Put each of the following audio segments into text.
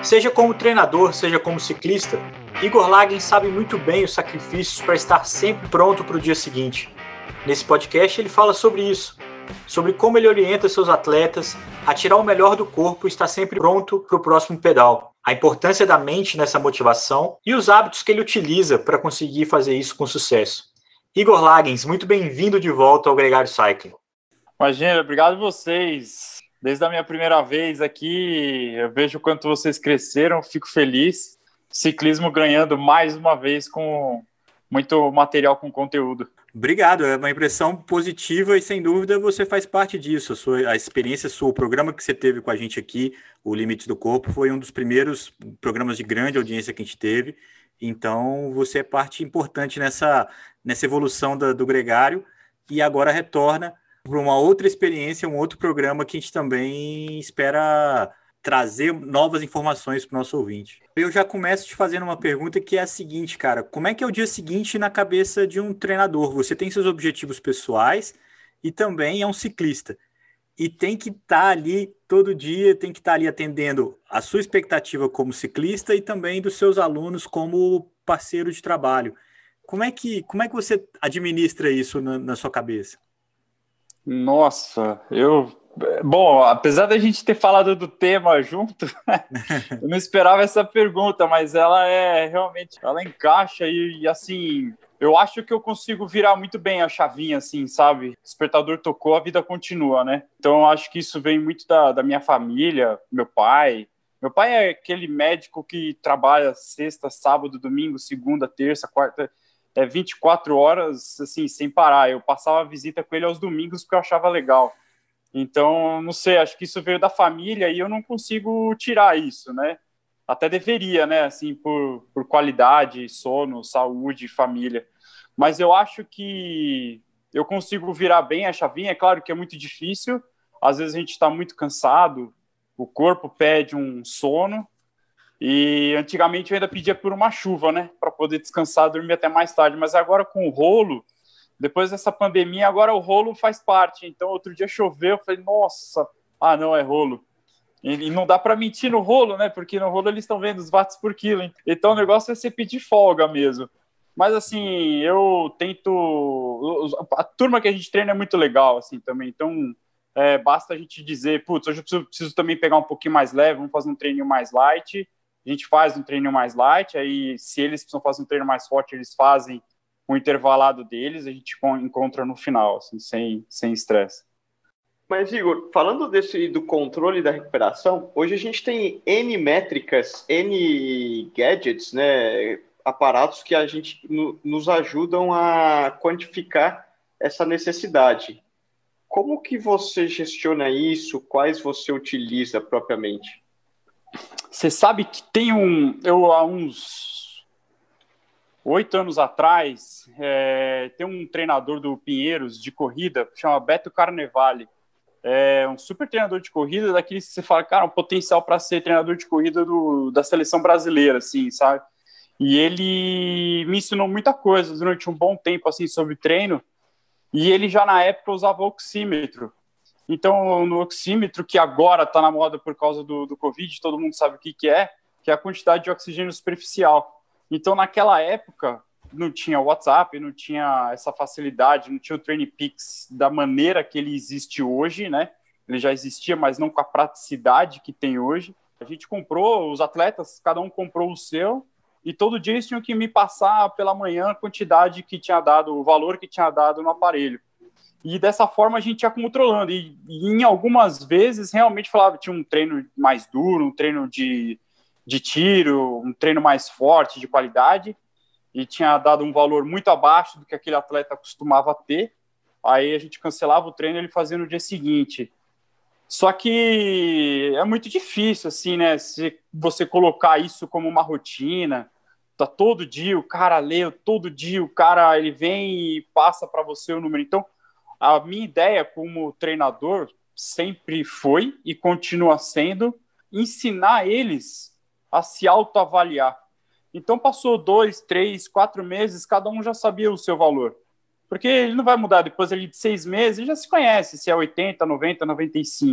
Seja como treinador, seja como ciclista, Igor Laguen sabe muito bem os sacrifícios para estar sempre pronto para o dia seguinte. Nesse podcast ele fala sobre isso, sobre como ele orienta seus atletas a tirar o melhor do corpo e estar sempre pronto para o próximo pedal, a importância da mente nessa motivação e os hábitos que ele utiliza para conseguir fazer isso com sucesso. Igor Laguen, muito bem-vindo de volta ao Gregário Cycling. Imagina, obrigado a vocês. Desde a minha primeira vez aqui, eu vejo o quanto vocês cresceram, fico feliz. Ciclismo ganhando mais uma vez com muito material com conteúdo. Obrigado, é uma impressão positiva e sem dúvida você faz parte disso. A experiência sua, o programa que você teve com a gente aqui, o Limites do Corpo, foi um dos primeiros programas de grande audiência que a gente teve. Então você é parte importante nessa evolução do Gregário e agora retorna para uma outra experiência, um outro programa que a gente também espera trazer novas informações para o nosso ouvinte. Eu já começo te fazendo uma pergunta que é a seguinte, cara. Como é que é o dia seguinte na cabeça de um treinador? Você tem seus objetivos pessoais e também é um ciclista. E tem que estar ali todo dia, tem que estar ali atendendo a sua expectativa como ciclista e também dos seus alunos como parceiro de trabalho. Como é que você administra isso na sua cabeça? Nossa, Bom, apesar da gente ter falado do tema junto, eu não esperava essa pergunta, mas ela realmente, ela encaixa e assim, eu acho que eu consigo virar muito bem a chavinha, assim, sabe? O despertador tocou, a vida continua, né? Então, eu acho que isso vem muito da minha família, meu pai. Meu pai é aquele médico que trabalha sexta, sábado, domingo, segunda, terça, quarta... 24 horas, assim, sem parar. Eu passava a visita com ele aos domingos porque eu achava legal. Então, não sei, acho que isso veio da família e eu não consigo tirar isso, né? Até deveria, né? Assim, por qualidade, sono, saúde, família. Mas eu acho que eu consigo virar bem a chavinha. É claro que é muito difícil. Às vezes a gente está muito cansado, o corpo pede um sono. E antigamente eu ainda pedia por uma chuva, né? Para poder descansar, dormir até mais tarde. Mas agora com o rolo, depois dessa pandemia, agora o rolo faz parte. Então outro dia choveu, eu falei, nossa, não, é rolo. E não dá para mentir no rolo, né? Porque no rolo eles estão vendo os watts por quilo. Hein? Então o negócio é você pedir folga mesmo. Mas assim, eu tento... A turma que a gente treina é muito legal, assim, também. Então basta a gente dizer, putz, hoje eu preciso também pegar um pouquinho mais leve, vamos fazer um treininho mais light. A gente faz um treino mais light, aí se eles precisam fazer um treino mais forte, eles fazem o intervalado deles, a gente encontra no final, assim, sem estresse. Mas, Igor, falando do controle da recuperação, hoje a gente tem N métricas, N gadgets, né, aparatos que nos ajudam a quantificar essa necessidade. Como que você gestiona isso? Quais você utiliza propriamente? Você sabe que há uns 8 anos atrás, tem um treinador do Pinheiros de corrida, que chama Beto Carnevale. É um super treinador de corrida, daqueles que você fala, cara, um potencial para ser treinador de corrida da seleção brasileira, assim, sabe? E ele me ensinou muita coisa durante um bom tempo, assim, sobre treino, e ele já na época usava oxímetro. Então, no oxímetro, que agora está na moda por causa do Covid, todo mundo sabe o que é a quantidade de oxigênio superficial. Então, naquela época, não tinha WhatsApp, não tinha essa facilidade, não tinha o TrainingPeaks da maneira que ele existe hoje, né? Ele já existia, mas não com a praticidade que tem hoje. A gente comprou, os atletas, cada um comprou o seu, e todo dia eles tinham que me passar pela manhã a quantidade que tinha dado, o valor que tinha dado no aparelho. E dessa forma a gente ia controlando. E em algumas vezes realmente falava tinha um treino mais duro, um treino de tiro, um treino mais forte, de qualidade, e tinha dado um valor muito abaixo do que aquele atleta costumava ter. Aí a gente cancelava o treino e ele fazia no dia seguinte. Só que é muito difícil, assim, né? Se você colocar isso como uma rotina, tá todo dia o cara lê, todo dia o cara ele vem e passa para você o número. Então, a minha ideia como treinador sempre foi e continua sendo ensinar eles a se autoavaliar. Então, passou 2, 3, 4 meses, cada um já sabia o seu valor. Porque ele não vai mudar depois ali de 6 meses, ele já se conhece, se é 80, 90, 95.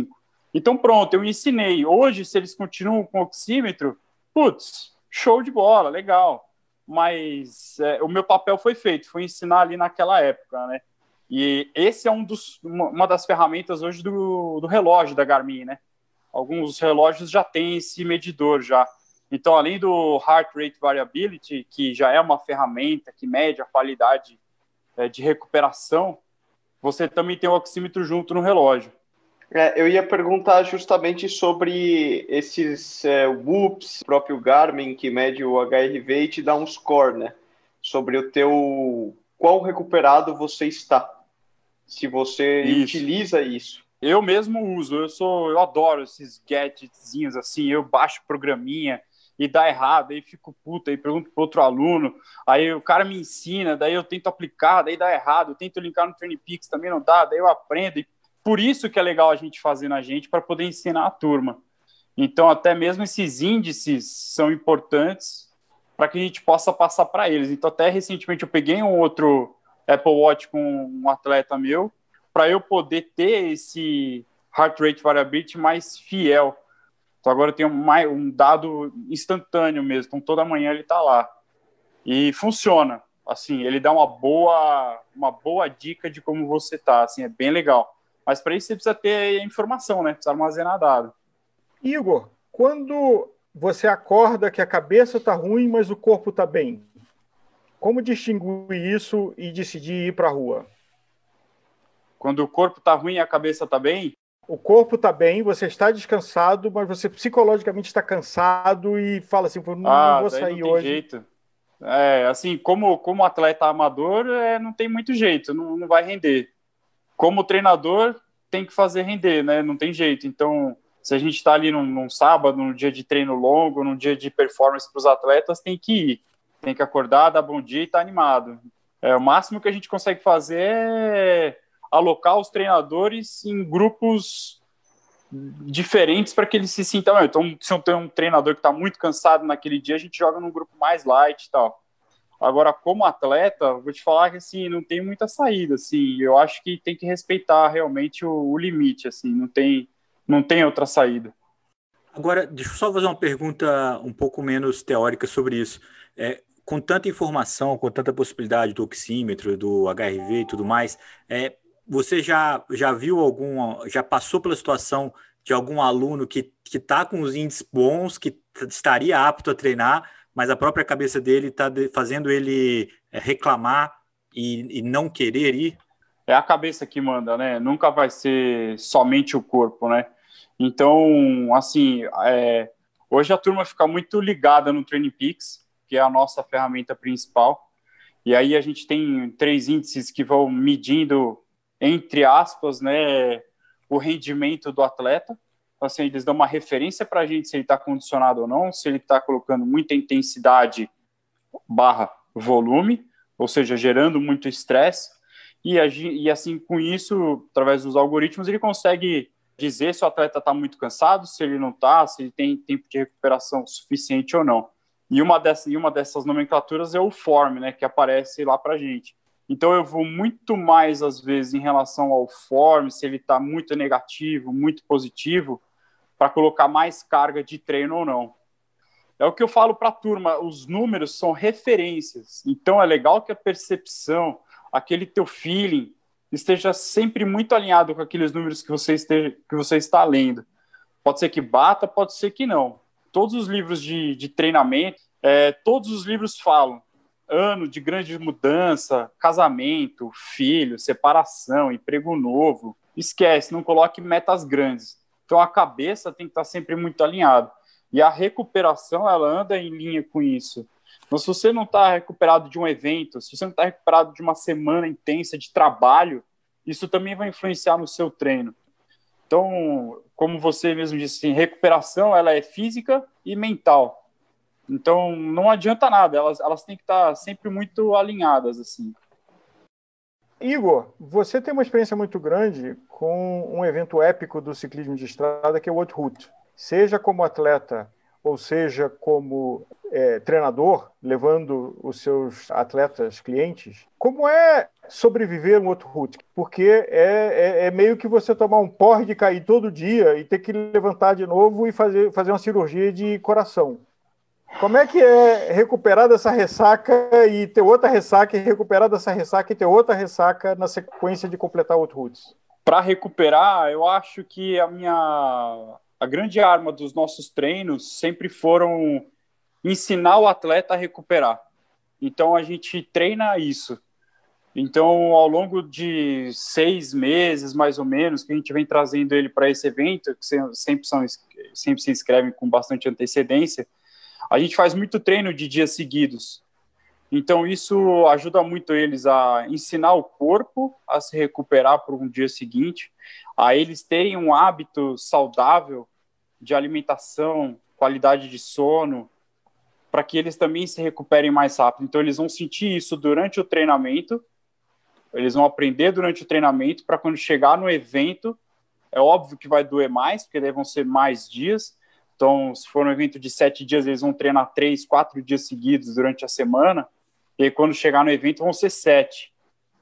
Então, pronto, eu ensinei. Hoje, se eles continuam com oxímetro, putz, show de bola, legal. Mas o meu papel foi feito, foi ensinar ali naquela época, né? E esse é uma das ferramentas hoje do relógio da Garmin, né? Alguns relógios já têm esse medidor já. Então, além do Heart Rate Variability, que já é uma ferramenta que mede a qualidade de recuperação, você também tem o oxímetro junto no relógio. Eu ia perguntar justamente sobre esses Whoops, próprio Garmin, que mede o HRV e te dá um score, né? Sobre o teu... Qual recuperado você está, se você utiliza isso. Eu mesmo uso, eu adoro esses gadgetzinhos assim, eu baixo programinha e dá errado, aí fico puta, aí pergunto para outro aluno, aí o cara me ensina, daí eu tento aplicar, daí dá errado, eu tento linkar no TrainingPeaks, também não dá, daí eu aprendo, e por isso que é legal a gente fazer na gente, para poder ensinar a turma. Então, até mesmo esses índices são importantes para que a gente possa passar para eles. Então, até recentemente eu peguei um outro Apple Watch com um atleta meu, para eu poder ter esse heart rate variability mais fiel. Então, agora eu tenho um dado instantâneo mesmo. Então, toda manhã ele está lá. E funciona. Assim, ele dá uma boa dica de como você está. Assim, é bem legal. Mas para isso você precisa ter informação, né? Precisa armazenar dado. Igor, quando você acorda que a cabeça está ruim, mas o corpo está bem, como distinguir isso e decidir ir para a rua? Quando o corpo está ruim e a cabeça está bem? O corpo está bem, você está descansado, mas você psicologicamente está cansado e fala assim, não vou sair não hoje. Tem jeito. Assim, como atleta amador, não tem muito jeito, não vai render. Como treinador, tem que fazer render, né? Não tem jeito. Então, se a gente está ali num sábado, num dia de treino longo, num dia de performance para os atletas, tem que ir. Tem que acordar, dar bom dia e estar animado. O máximo que a gente consegue fazer é alocar os treinadores em grupos diferentes para que eles se sintam. Então, se eu tenho um treinador que está muito cansado naquele dia, a gente joga num grupo mais light e tal. Agora, como atleta, vou te falar que assim, não tem muita saída. Assim, eu acho que tem que respeitar realmente o limite. Assim, não tem outra saída. Agora, deixa eu só fazer uma pergunta um pouco menos teórica sobre isso. Com tanta informação, com tanta possibilidade do oxímetro, do HRV e tudo mais, você já viu já passou pela situação de algum aluno que está com os índices bons, que estaria apto a treinar, mas a própria cabeça dele está fazendo ele reclamar e não querer ir? É a cabeça que manda, né? Nunca vai ser somente o corpo, né? Então, assim, hoje a turma fica muito ligada no TrainingPeaks, que é a nossa ferramenta principal, e aí a gente tem 3 índices que vão medindo, entre aspas, né, o rendimento do atleta. Então, assim, eles dão uma referência para a gente se ele está condicionado ou não, se ele está colocando muita intensidade / volume, ou seja, gerando muito estresse, e assim, com isso, através dos algoritmos, ele consegue dizer se o atleta está muito cansado, se ele não está, se ele tem tempo de recuperação suficiente ou não. E uma dessas nomenclaturas é o form, né, que aparece lá para a gente. Então eu vou muito mais, às vezes, em relação ao form, se ele está muito negativo, muito positivo, para colocar mais carga de treino ou não. É o que eu falo para a turma, os números são referências. Então é legal que a percepção, aquele teu feeling, esteja sempre muito alinhado com aqueles números que você está lendo. Pode ser que bata, pode ser que não. Todos os livros de treinamento, todos os livros falam ano de grande mudança, casamento, filho, separação, emprego novo. Esquece, não coloque metas grandes. Então a cabeça tem que estar sempre muito alinhada. E a recuperação, ela anda em linha com isso. Então, se você não está recuperado de um evento, se você não está recuperado de uma semana intensa de trabalho, isso também vai influenciar no seu treino. Então, como você mesmo disse, assim, recuperação, ela é física e mental. Então, não adianta nada, elas têm que estar sempre muito alinhadas, assim. Igor, você tem uma experiência muito grande com um evento épico do ciclismo de estrada, que é o World Route. Seja como atleta ou seja, como treinador, levando os seus atletas clientes, como é sobreviver um outro root? Porque é meio que você tomar um porre de cair todo dia e ter que levantar de novo e fazer uma cirurgia de coração. Como é que é recuperar dessa ressaca e ter outra ressaca, e recuperar dessa ressaca e ter outra ressaca na sequência de completar outro roots? Para recuperar, eu acho que a grande arma dos nossos treinos sempre foram ensinar o atleta a recuperar. Então, a gente treina isso. Então, ao longo de 6 meses, mais ou menos, que a gente vem trazendo ele para esse evento, que sempre se inscrevem com bastante antecedência, a gente faz muito treino de dias seguidos. Então, isso ajuda muito eles a ensinar o corpo a se recuperar por um dia seguinte, a eles terem um hábito saudável de alimentação, qualidade de sono, para que eles também se recuperem mais rápido. Então, eles vão sentir isso durante o treinamento, eles vão aprender durante o treinamento, para quando chegar no evento, é óbvio que vai doer mais, porque daí vão ser mais dias. Então, se for um evento de 7 dias, eles vão treinar 3, 4 dias seguidos durante a semana, e aí, quando chegar no evento, vão ser 7.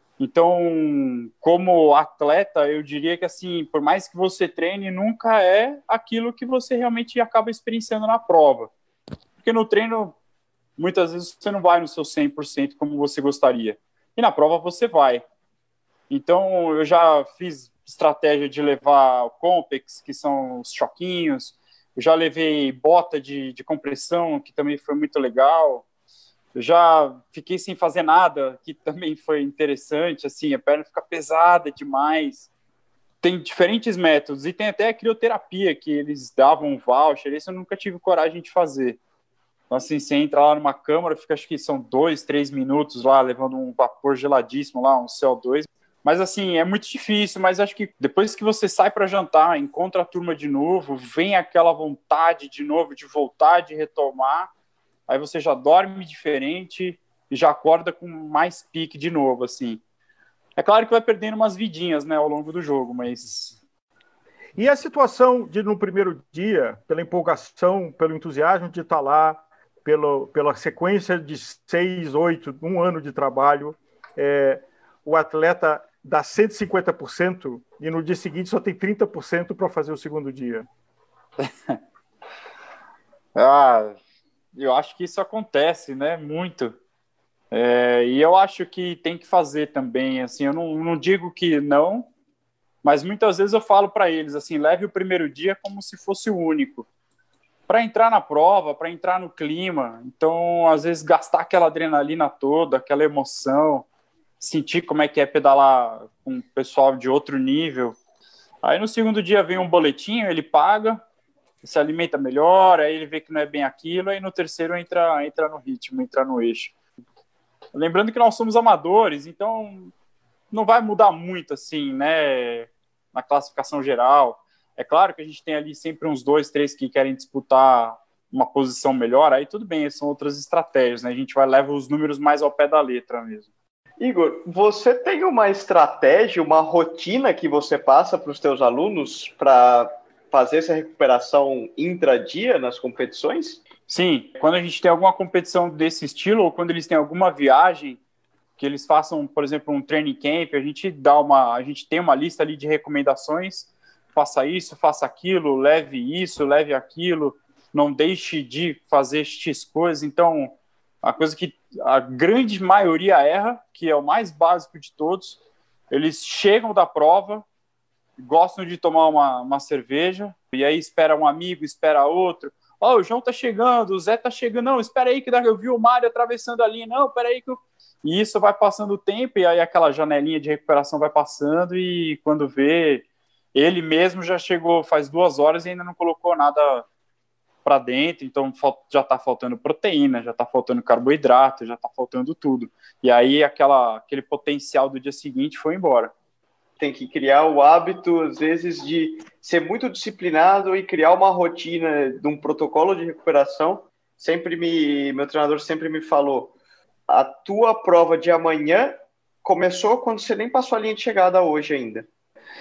Então, como atleta, eu diria que, assim, por mais que você treine, nunca é aquilo que você realmente acaba experienciando na prova. Porque no treino, muitas vezes, você não vai no seu 100% como você gostaria. E na prova, você vai. Então, eu já fiz estratégia de levar Compex, que são os choquinhos. Eu já levei bota de compressão, que também foi muito legal. Eu já fiquei sem fazer nada, que também foi interessante, assim, a perna fica pesada demais. Tem diferentes métodos, e tem até a crioterapia, que eles davam um voucher, esse eu nunca tive coragem de fazer. Então, assim, você entra lá numa câmara, fica, acho que são 2, 3 minutos lá, levando um vapor geladíssimo lá, um CO2. Mas, assim, é muito difícil, mas acho que depois que você sai para jantar, encontra a turma de novo, vem aquela vontade de novo de voltar, de retomar, aí você já dorme diferente e já acorda com mais pique de novo, assim. É claro que vai perdendo umas vidinhas, né, ao longo do jogo, mas... E a situação de, no primeiro dia, pela empolgação, pelo entusiasmo de estar lá, pela sequência de 6, 8, um ano de trabalho, o atleta dá 150% e no dia seguinte só tem 30% para fazer o segundo dia? Eu acho que isso acontece, né? Muito. E eu acho que tem que fazer também. Assim, eu não digo que não, mas muitas vezes eu falo para eles assim: leve o primeiro dia como se fosse o único, para entrar na prova, para entrar no clima. Então, às vezes, gastar aquela adrenalina toda, aquela emoção, sentir como é que é pedalar com um pessoal de outro nível. Aí no segundo dia vem um boletinho, ele paga, se alimenta melhor, aí ele vê que não é bem aquilo, aí no terceiro entra no ritmo, entra no eixo. Lembrando que nós somos amadores, então não vai mudar muito, assim, né, na classificação geral. É claro que a gente tem ali sempre uns 2, 3 que querem disputar uma posição melhor, aí tudo bem, são outras estratégias, né, a gente leva os números mais ao pé da letra mesmo. Igor, você tem uma estratégia, uma rotina que você passa para os teus alunos para fazer essa recuperação intra-dia nas competições? Sim, quando a gente tem alguma competição desse estilo, ou quando eles têm alguma viagem, que eles façam, por exemplo, um training camp, a gente tem uma lista ali de recomendações, faça isso, faça aquilo, leve aquilo, não deixe de fazer X coisas. Então, a coisa que a grande maioria erra, que é o mais básico de todos, eles chegam da prova, gostam de tomar uma cerveja, e aí espera um amigo, espera outro. O João tá chegando, o Zé tá chegando. Não, espera aí que eu vi o Mário atravessando ali. Não, espera aí que eu... E isso vai passando o tempo, e aí aquela janelinha de recuperação vai passando, e quando vê, ele mesmo já chegou faz 2 horas e ainda não colocou nada para dentro, então já está faltando proteína, já está faltando carboidrato, já está faltando tudo. E aí aquele potencial do dia seguinte foi embora. Tem que criar o hábito, às vezes, de ser muito disciplinado e criar uma rotina de um protocolo de recuperação. Meu treinador sempre me falou, a tua prova de amanhã começou quando você nem passou a linha de chegada hoje ainda.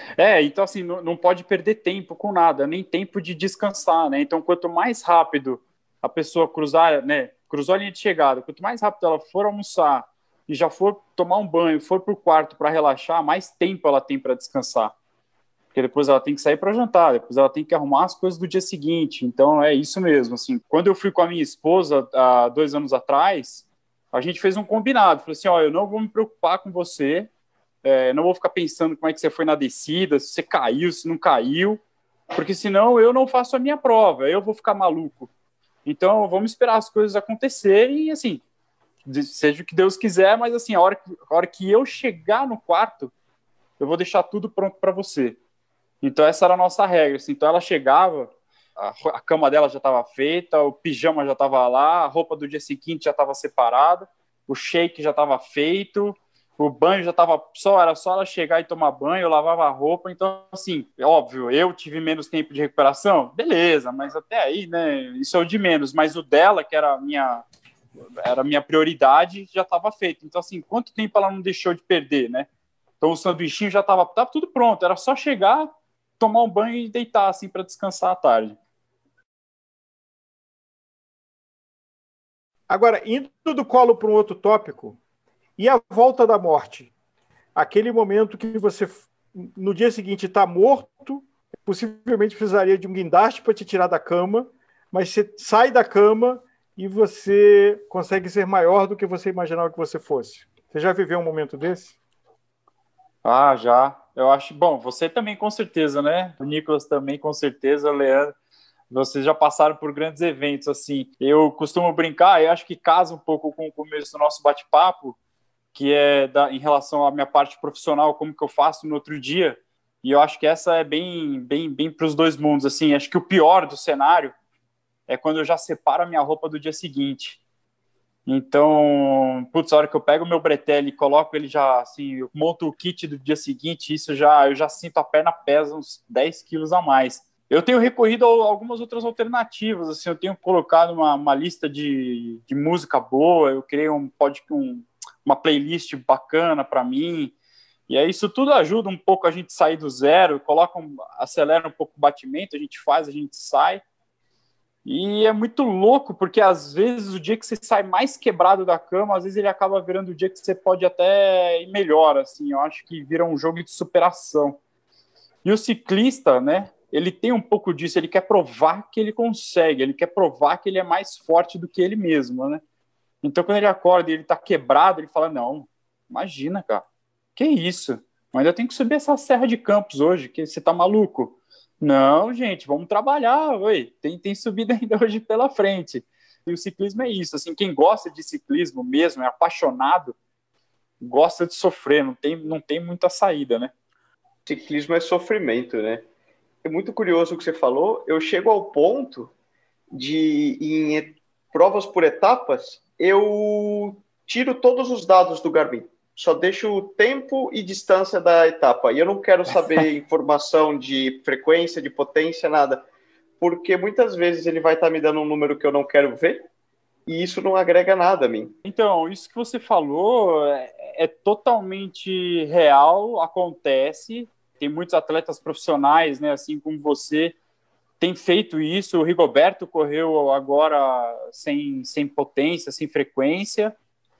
Então assim, não pode perder tempo com nada, nem tempo de descansar, né? Então, quanto mais rápido a pessoa cruzar, né, cruzou a linha de chegada, quanto mais rápido ela for almoçar e já for tomar um banho, for para o quarto para relaxar, mais tempo ela tem para descansar. Porque depois ela tem que sair para jantar, depois ela tem que arrumar as coisas do dia seguinte. Então é isso mesmo. Assim, quando eu fui com a minha esposa há 2 anos atrás, a gente fez um combinado. Falei assim, ó, eu não vou me preocupar com você, não vou ficar pensando como é que você foi na descida, se você caiu, se não caiu, porque senão eu não faço a minha prova, eu vou ficar maluco. Então vamos esperar as coisas acontecerem e assim, seja o que Deus quiser, mas assim, a hora que eu chegar no quarto, eu vou deixar tudo pronto para você. Então essa era a nossa regra. Assim. Então ela chegava, a cama dela já estava feita, o pijama já estava lá, a roupa do dia seguinte já estava separada, o shake já estava feito, o banho já estava era só ela chegar e tomar banho, eu lavava a roupa. Então assim, óbvio, eu tive menos tempo de recuperação, beleza, mas até aí, né? Isso é o de menos. Mas o dela, que era a minha prioridade, já estava feito. Então assim, quanto tempo ela não deixou de perder, né? Então o sanduichinho já estava tudo pronto, era só chegar, tomar um banho e deitar assim para descansar à tarde. Agora, indo do colo para um outro tópico, e a volta da morte? Aquele momento que você, no dia seguinte, está morto, possivelmente precisaria de um guindaste para te tirar da cama, mas você sai da cama e você consegue ser maior do que você imaginava que você fosse. Você já viveu um momento desse? Ah, já. Eu acho, bom, você também com certeza, né? O Nicolas também com certeza, o Leandro. Vocês já passaram por grandes eventos, assim. Eu costumo brincar, eu acho que casa um pouco com o começo do nosso bate-papo, que é em relação à minha parte profissional, como que eu faço no outro dia. E eu acho que essa é bem para os dois mundos, assim. Acho que o pior do cenário é quando eu já separo a minha roupa do dia seguinte. Então, putz, a hora que eu pego o meu bretelle e coloco ele já, assim, eu monto o kit do dia seguinte, eu já sinto a perna pesa uns 10 quilos a mais. Eu tenho recorrido a algumas outras alternativas, assim, eu tenho colocado uma lista de música boa, eu criei uma playlist bacana para mim, e aí isso tudo ajuda um pouco a gente sair do zero, acelera um pouco o batimento, a gente sai. E é muito louco, porque às vezes o dia que você sai mais quebrado da cama, às vezes ele acaba virando o dia que você pode até ir melhor, assim, eu acho que vira um jogo de superação. E o ciclista, né, ele tem um pouco disso, ele quer provar que ele consegue, ele quer provar que ele é mais forte do que ele mesmo, né? Então quando ele acorda e ele tá quebrado, ele fala, não, imagina, cara, que isso? Mas eu tenho que subir essa Serra de Campos hoje, que você tá maluco? Não, gente, vamos trabalhar, oi. Tem subida ainda hoje pela frente. E o ciclismo é isso, assim, quem gosta de ciclismo mesmo, é apaixonado, gosta de sofrer, não tem muita saída, né? Ciclismo é sofrimento, né? É muito curioso o que você falou. Eu chego ao ponto de, em provas por etapas, eu tiro todos os dados do Garmin. Só deixo o tempo e distância da etapa. E eu não quero saber informação de frequência, de potência, nada. Porque muitas vezes ele vai estar me dando um número que eu não quero ver e isso não agrega nada a mim. Então, isso que você falou é totalmente real, acontece. Tem muitos atletas profissionais, né, assim como você, tem feito isso. O Rigoberto correu agora sem potência, sem frequência.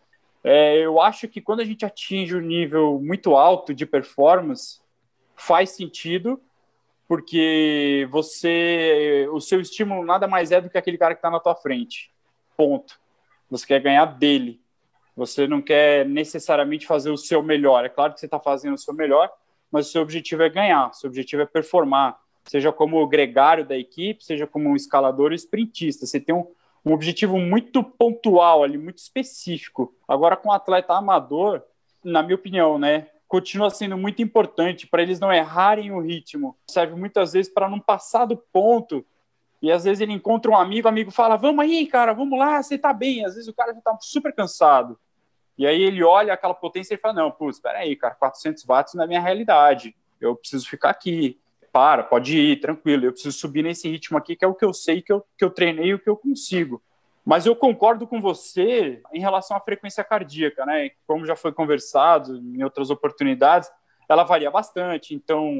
Eu acho que quando a gente atinge um nível muito alto de performance, faz sentido, porque o seu estímulo nada mais é do que aquele cara que está na tua frente. Ponto. Você quer ganhar dele. Você não quer necessariamente fazer o seu melhor. É claro que você está fazendo o seu melhor, mas o seu objetivo é ganhar, o seu objetivo é performar. Seja como gregário da equipe, seja como um escalador ou sprintista. Você tem um objetivo muito pontual ali, muito específico. Agora, com o atleta amador, na minha opinião, né, continua sendo muito importante para eles não errarem o ritmo. Serve muitas vezes para não passar do ponto. E às vezes ele encontra um amigo, o amigo fala, vamos aí, cara, vamos lá, você tá bem. Às vezes o cara já tá super cansado. E aí ele olha aquela potência e fala, não, putz, espera aí, cara, 400 watts não é minha realidade. Eu preciso ficar aqui. Pode ir, tranquilo. Eu preciso subir nesse ritmo aqui, que é o que eu sei, que eu treinei, o que eu consigo. Mas eu concordo com você em relação à frequência cardíaca, né? Como já foi conversado em outras oportunidades, ela varia bastante. Então,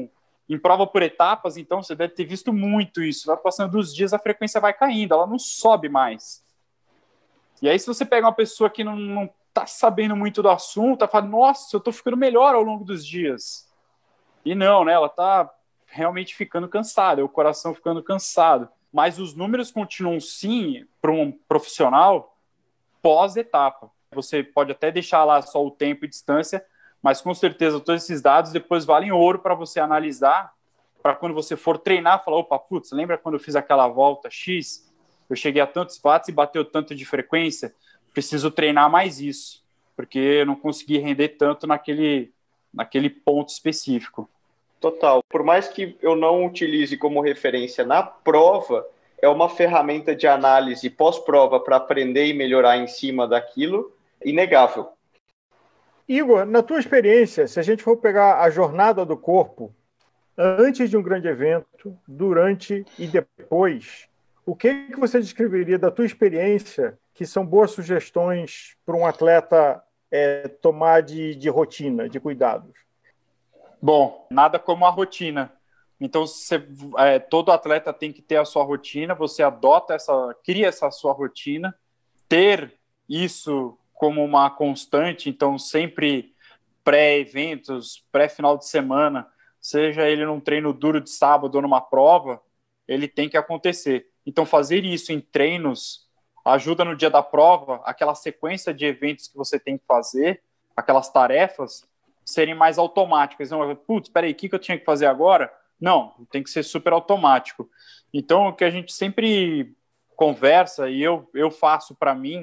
em prova por etapas, então você deve ter visto muito isso. Vai passando dos dias, a frequência vai caindo, ela não sobe mais. E aí, se você pega uma pessoa que não tá sabendo muito do assunto, ela fala, nossa, eu tô ficando melhor ao longo dos dias. E não, né? Ela tá realmente ficando cansada, o coração ficando cansado. Mas os números continuam, sim, para um profissional pós-etapa. Você pode até deixar lá só o tempo e distância, mas com certeza todos esses dados depois valem ouro para você analisar, para quando você for treinar, falar, opa, putz, lembra quando eu fiz aquela volta X? Eu cheguei a tantos watts e bateu tanto de frequência, preciso treinar mais isso, porque eu não consegui render tanto naquele ponto específico. Total. Por mais que eu não utilize como referência na prova, é uma ferramenta de análise pós-prova para aprender e melhorar em cima daquilo, inegável. Igor, na tua experiência, se a gente for pegar a jornada do corpo, antes de um grande evento, durante e depois, o que você descreveria da tua experiência que são boas sugestões para um atleta tomar de rotina, de cuidados? Bom, nada como a rotina. Então, todo atleta tem que ter a sua rotina, você cria essa sua rotina, ter isso como uma constante, então sempre pré-eventos, pré-final de semana, seja ele num treino duro de sábado ou numa prova, ele tem que acontecer. Então, fazer isso em treinos ajuda no dia da prova, aquela sequência de eventos que você tem que fazer, aquelas tarefas, serem mais automáticas. Não, putz, peraí, o que eu tinha que fazer agora? Não, tem que ser super automático. Então, o que a gente sempre conversa, e eu faço para mim,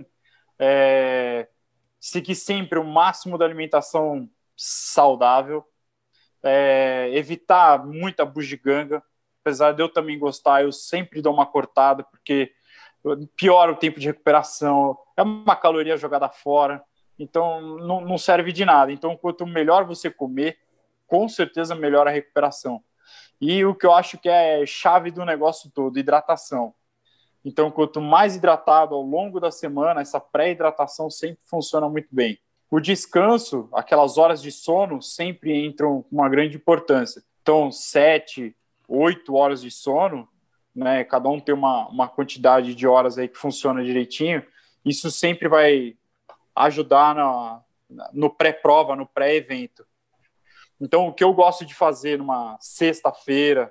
seguir sempre o máximo da alimentação saudável, evitar muita bugiganga. Apesar de eu também gostar, eu sempre dou uma cortada, porque piora o tempo de recuperação, é uma caloria jogada fora, então não serve de nada. Então, quanto melhor você comer, com certeza melhora a recuperação. E o que eu acho que é chave do negócio todo, hidratação. Então, quanto mais hidratado ao longo da semana, essa pré-hidratação sempre funciona muito bem. O descanso, aquelas horas de sono, sempre entram com uma grande importância. Então, 7, 8 horas de sono, né, cada um tem uma quantidade de horas aí que funciona direitinho, isso sempre vai ajudar no pré-prova, no pré-evento. Então, o que eu gosto de fazer numa sexta-feira,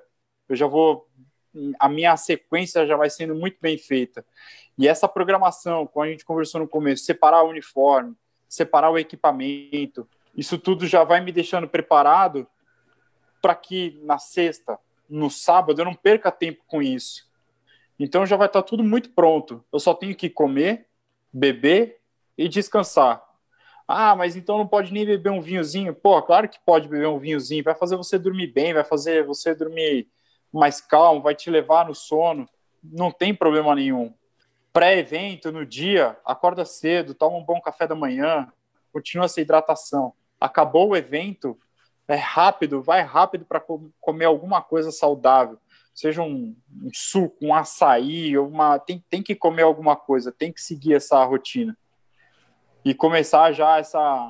a minha sequência já vai sendo muito bem feita. E essa programação, como a gente conversou no começo, separar o uniforme, separar o equipamento, isso tudo já vai me deixando preparado para que na sexta, no sábado, eu não perca tempo com isso. Então já vai estar tudo muito pronto. Eu só tenho que comer, beber e descansar. Ah, mas então não pode nem beber um vinhozinho? Pô, claro que pode beber um vinhozinho. Vai fazer você dormir bem, vai fazer você dormir mais calmo, vai te levar no sono. Não tem problema nenhum. Pré-evento, no dia, acorda cedo, toma um bom café da manhã, continua essa hidratação. Acabou o evento, vai rápido para comer alguma coisa saudável, seja um suco, um açaí, tem que comer alguma coisa, tem que seguir essa rotina. E começar já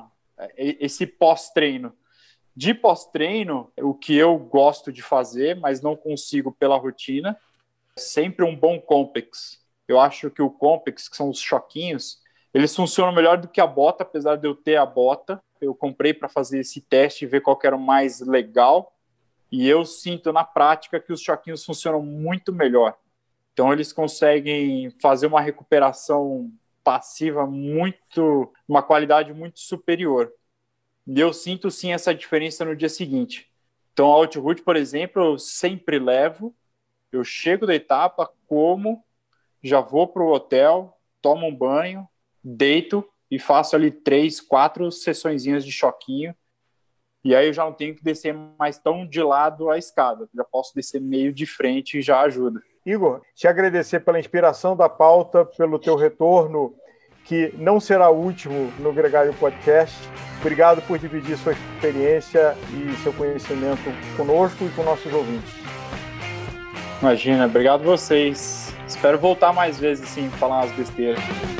esse pós-treino. De pós-treino, o que eu gosto de fazer, mas não consigo pela rotina, é sempre um bom Compex. Eu acho que o Compex, que são os choquinhos, eles funcionam melhor do que a bota, apesar de eu ter a bota. Eu comprei para fazer esse teste e ver qual que era o mais legal. E eu sinto na prática que os choquinhos funcionam muito melhor. Então, eles conseguem fazer uma recuperação passiva uma qualidade muito superior. E eu sinto, sim, essa diferença no dia seguinte. Então, a Alt-Root, por exemplo, eu sempre levo, eu chego da etapa, como, já vou para o hotel, tomo um banho, deito e faço ali 3, 4 sessõezinhas de choquinho. E aí eu já não tenho que descer mais tão de lado a escada. Já posso descer meio de frente e já ajuda. Igor, te agradecer pela inspiração da pauta, pelo teu retorno, que não será o último no Gregário Podcast. Obrigado por dividir sua experiência e seu conhecimento conosco e com nossos ouvintes. Imagina, obrigado a vocês. Espero voltar mais vezes, sim, falar umas besteiras.